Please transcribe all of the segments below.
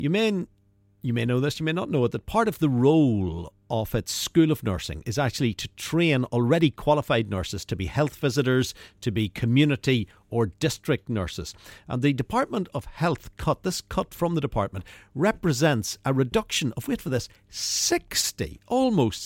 You may know this, you may not know it, that part of the role of its School of Nursing is actually to train already qualified nurses to be health visitors, to be community or district nurses. And the Department of Health this cut from the department represents a reduction of, wait for this, almost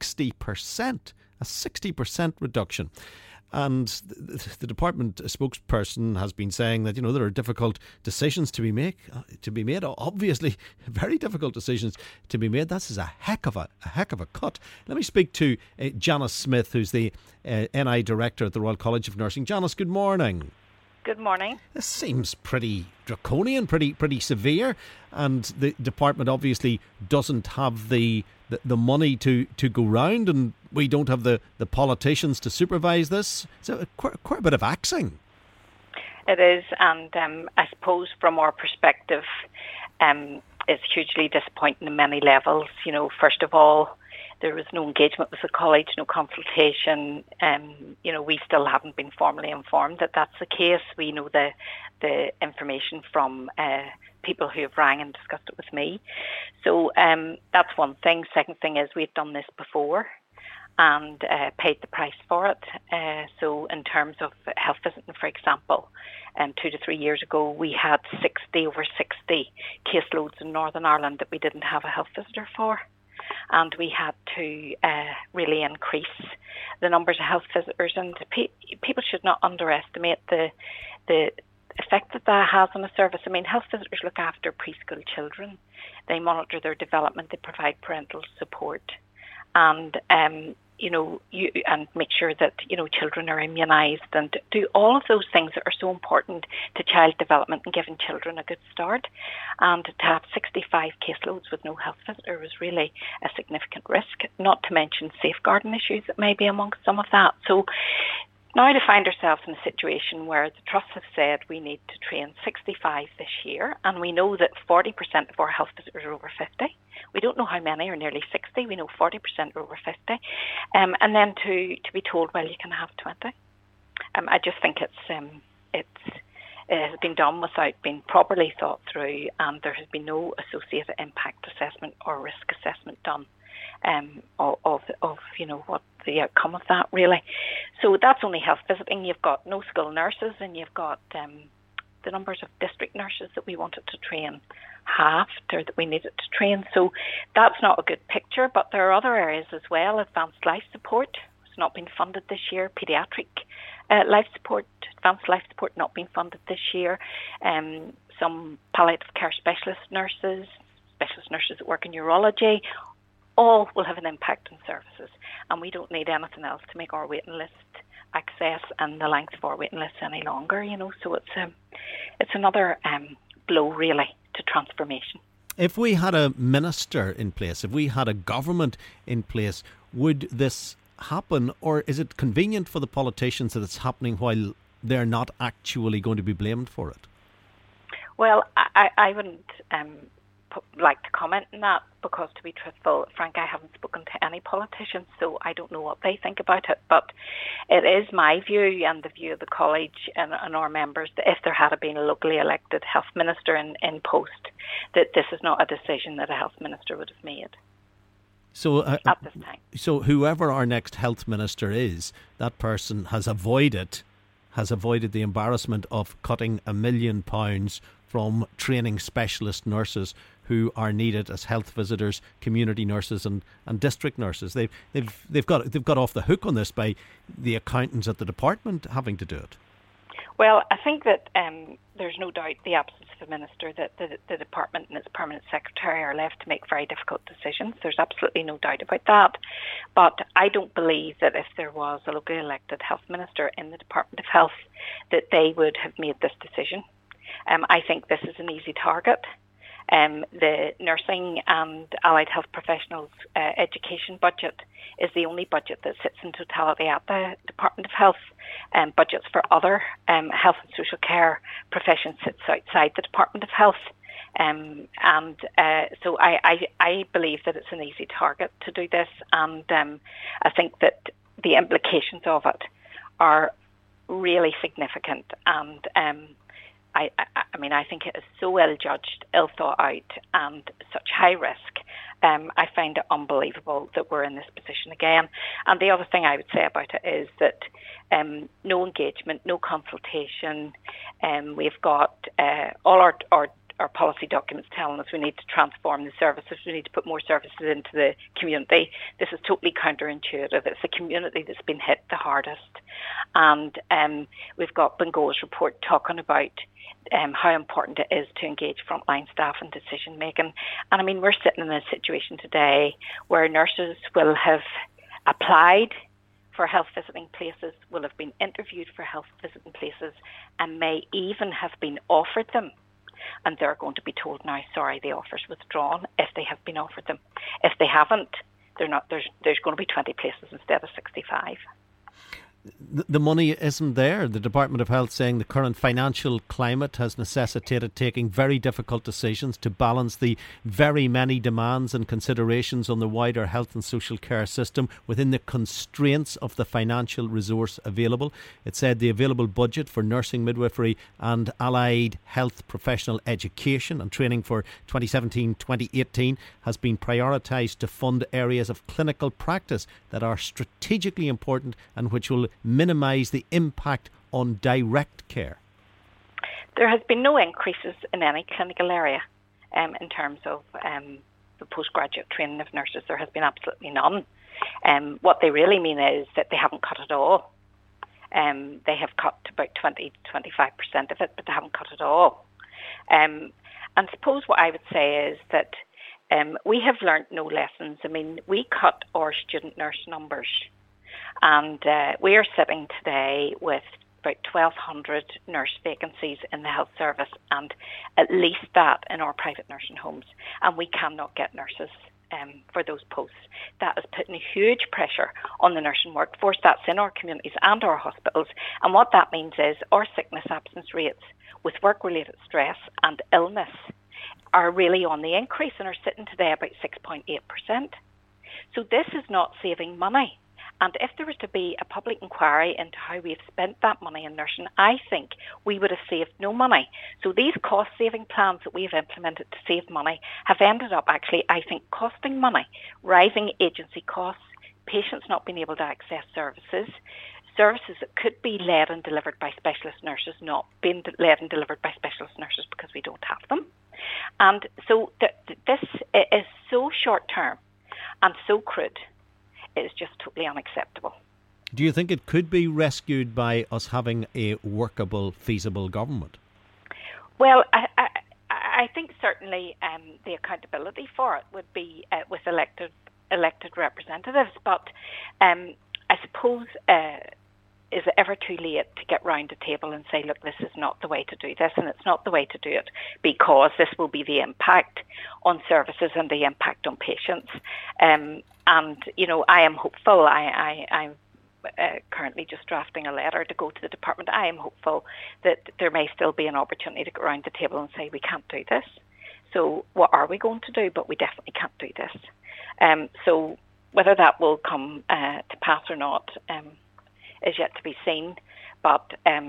60%, a 60% reduction. And the department spokesperson has been saying that, there are difficult decisions to be made. Obviously, very difficult decisions to be made. This is a heck of a cut. Let me speak to Janice Smith, who's the NI Director at the Royal College of Nursing. Janice, good morning. Good morning. This seems pretty draconian, pretty severe, and the department obviously doesn't have the money to go round, and we don't have the politicians to supervise this. So quite a bit of axing. It is, and I suppose from our perspective, it's hugely disappointing on many levels. First of all, there was no engagement with the college, no consultation. We still haven't been formally informed that that's the case. We know the information from people who have rang and discussed it with me. So that's one thing. Second thing is we've done this before and paid the price for it. So in terms of health visiting, for example, 2 to 3 years ago, we had over 60 caseloads in Northern Ireland that we didn't have a health visitor for. And we had to really increase the numbers of health visitors. And people should not underestimate the effect that has on a service. I mean, health visitors look after preschool children. They monitor their development. They provide parental support. And, and make sure that, children are immunised and do all of those things that are so important to child development and giving children a good start. And to have 65 caseloads with no health visitor was really a significant risk, not to mention safeguarding issues that may be amongst some of that. So now to find ourselves in a situation where the Trust have said we need to train 65 this year, and we know that 40% of our health visitors are over 50. We don't know how many are nearly 60. We know 40% are over 50. And then to be told, well, you can have 20. I just think it has been done without being properly thought through, and there has been no associated impact assessment or risk assessment done of what the outcome of that really. So that's only health visiting. You've got no school nurses, and you've got the numbers of district nurses that we wanted to train halved, or that we needed to train. So that's not a good picture. But there are other areas as well. Advanced life support has not been funded this year. Paediatric life support, advanced life support not being funded this year. Some palliative care specialist nurses that work in urology, all will have an impact on services. And we don't need anything else to make our waiting list access and the length of our waiting lists any longer. So it's another blow really to transformation. If we had a minister in place, if we had a government in place, would this happen, or is it convenient for the politicians that it's happening while they're not actually going to be blamed for it? Well, I wouldn't like to comment on that, because to be truthful, Frank, I haven't spoken to any politicians, so I don't know what they think about it. But it is my view and the view of the college and our members that if there had been a locally elected health minister in post, that this is not a decision that a health minister would have made. So at this time. So whoever our next health minister is, that person has avoided the embarrassment of cutting £1 million from training specialist nurses who are needed as health visitors, community nurses and district nurses. They've got off the hook on this by the accountants at the department having to do it. Well, I think that there's no doubt the absence of a minister, that the department and its permanent secretary are left to make very difficult decisions. There's absolutely no doubt about that. But I don't believe that if there was a locally elected health minister in the Department of Health, that they would have made this decision. I think this is an easy target. The nursing and allied health professionals education budget is the only budget that sits in totality at the Department of Health. Budgets for other health and social care professions sits outside the Department of Health. So I believe that it's an easy target to do this, and I think that the implications of it are really significant, and I think it is so ill-judged, ill-thought out, and such high risk. I find it unbelievable that we're in this position again. And the other thing I would say about it is that no engagement, no consultation. We've got all our policy documents telling us we need to transform the services, we need to put more services into the community. This is totally counterintuitive. It's the community that's been hit the hardest. And we've got Bengoa's report talking about how important it is to engage frontline staff in decision making. And I mean, we're sitting in a situation today where nurses will have applied for health visiting places, will have been interviewed for health visiting places, and may even have been offered them. And they're going to be told now, sorry, the offer's withdrawn if they have been offered them. If they haven't, they're not. There's going to be 20 places instead of 65. The money isn't there. The Department of Health saying the current financial climate has necessitated taking very difficult decisions to balance the very many demands and considerations on the wider health and social care system within the constraints of the financial resource available. It said the available budget for nursing, midwifery and allied health professional education and training for 2017-2018 has been prioritised to fund areas of clinical practice that are strategically important and which will minimise the impact on direct care. There has been no increases in any clinical area in terms of the postgraduate training of nurses. There has been absolutely none. What they really mean is that they haven't cut at all. They have cut about 20 to 25% of it, but they haven't cut at all. And suppose what I would say is that we have learnt no lessons. I mean, we cut our student nurse numbers. And we are sitting today with about 1,200 nurse vacancies in the health service and at least that in our private nursing homes. And we cannot get nurses for those posts. That is putting a huge pressure on the nursing workforce that's in our communities and our hospitals. And what that means is our sickness absence rates with work-related stress and illness are really on the increase and are sitting today about 6.8%. So this is not saving money. And if there was to be a public inquiry into how we've spent that money in nursing, I think we would have saved no money. So these cost-saving plans that we've implemented to save money have ended up actually, I think, costing money, rising agency costs, patients not being able to access services that could be led and delivered by specialist nurses not being led and delivered by specialist nurses because we don't have them. And so this is so short-term and so crude. It is just totally unacceptable. Do you think it could be rescued by us having a workable, feasible government? Well, I think certainly the accountability for it would be with elected representatives. But I suppose, is it ever too late to get round the table and say, look, this is not the way to do this, and it's not the way to do it because this will be the impact on services and the impact on patients. And, you know, I am hopeful. I'm currently just drafting a letter to go to the department. I am hopeful that there may still be an opportunity to go around the table and say, we can't do this. So what are we going to do? But we definitely can't do this. So whether that will come to pass or not is yet to be seen. But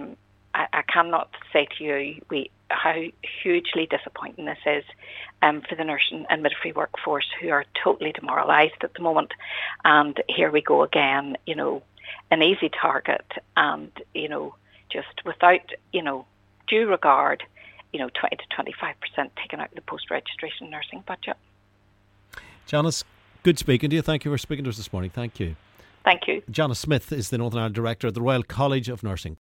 I cannot say to you how hugely disappointing this is for the nursing and midwifery workforce who are totally demoralised at the moment. And here we go again, you know, an easy target and, you know, just without, you know, due regard, you know, 20 to 25% taken out of the post-registration nursing budget. Janice, good speaking to you. Thank you for speaking to us this morning. Thank you. Thank you. Janice Smith is the Northern Ireland Director at the Royal College of Nursing.